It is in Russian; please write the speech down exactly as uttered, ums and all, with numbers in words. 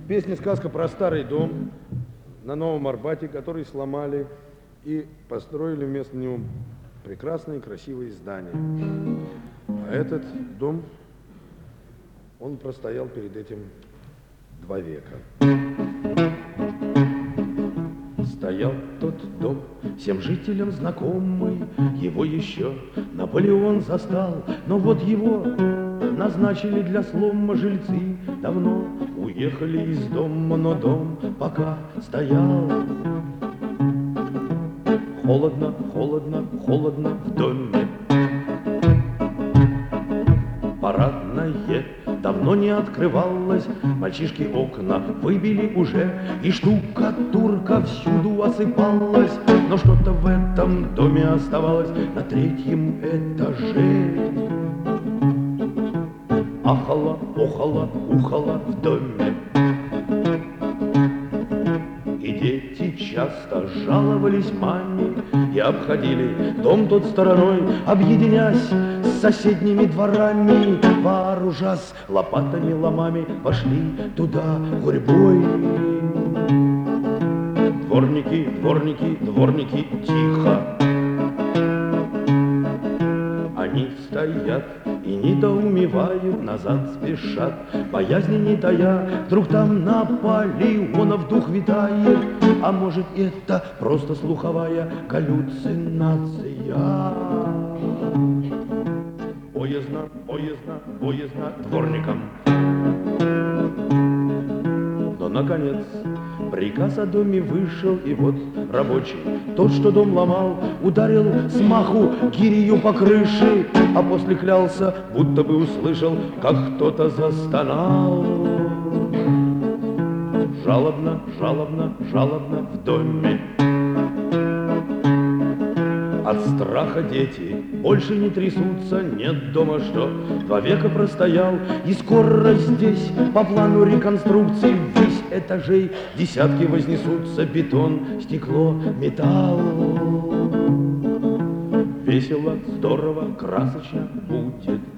Песня-сказка про старый дом на Новом Арбате, который сломали и построили вместо него прекрасные красивые здания. А этот дом, он простоял перед этим два века. Стоял тот дом, всем жителям знакомый, его еще Наполеон застал, но вот его назначили для слома жильцы. Давно уехали из дома, но дом пока стоял. Холодно, холодно, холодно в доме. Парадное давно не открывалось, мальчишки окна выбили уже, и штукатурка всюду осыпалась. Но что-то в этом доме оставалось на третьем этаже. Ахала, охала, ухала в доме. И дети часто жаловались маме и обходили дом тот стороной, объединясь с соседними дворами. Вооружась лопатами, ломами, пошли туда гурьбой. Дворники, дворники, дворники, тихо. Они стоят и недоумевают, назад спешат, боязни не тая. Вдруг там Наполеонов дух витает, а может это просто слуховая галлюцинация. Боязно, боязно, боязно дворникам. Но, наконец, приказ о доме вышел, и вот рабочий, тот, что дом ломал, ударил смаху гирью по крыше, а после клялся, будто бы услышал, как кто-то застонал. Жалобно, жалобно, жалобно в доме. От страха дети больше не трясутся, нет дома, что два века простоял, и скоро здесь по плану реконструкции ввысь этажей десятки вознесутся: бетон, стекло, металл. Весело, здорово, красочно будет.